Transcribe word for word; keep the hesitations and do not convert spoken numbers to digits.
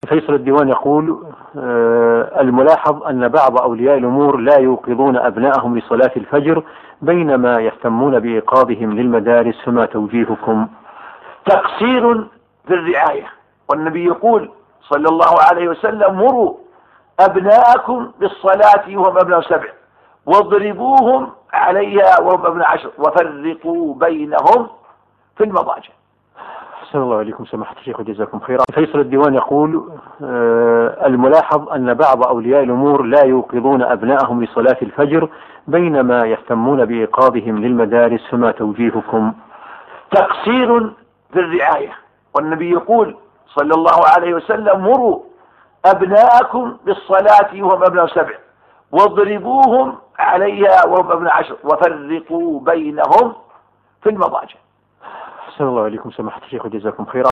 فيصل الديوان يقول: آه الملاحظ أن بعض أولياء الأمور لا يوقظون أبنائهم لصلاة الفجر بينما يهتمون بإيقاظهم للمدارس، فما توجيهكم؟ تقصير في الرعاية، والنبي يقول صلى الله عليه وسلم: مروا أبناءكم بالصلاة وهم أبناء سبع واضربوهم عليها وهم أبناء عشر وفرقوا بينهم في المضاجع. أحسن الله عليكم سماحة الشيخ وجزاكم خيرا. فيصل الديوان يقول: آه الملاحظ أن بعض أولياء الأمور لا يوقظون أبنائهم لصلاة الفجر بينما يهتمون بإيقاظهم للمدارس، فما توجيهكم؟ تقصير في الرعاية، والنبي يقول صلى الله عليه وسلم: مروا أبناءكم بالصلاة وهم أبناء سبع واضربوهم عليها وهم أبناء عشر وفرقوا بينهم في المضاجع. أحسن الله عليكم سماحة الشيخ وجزاكم خيرا.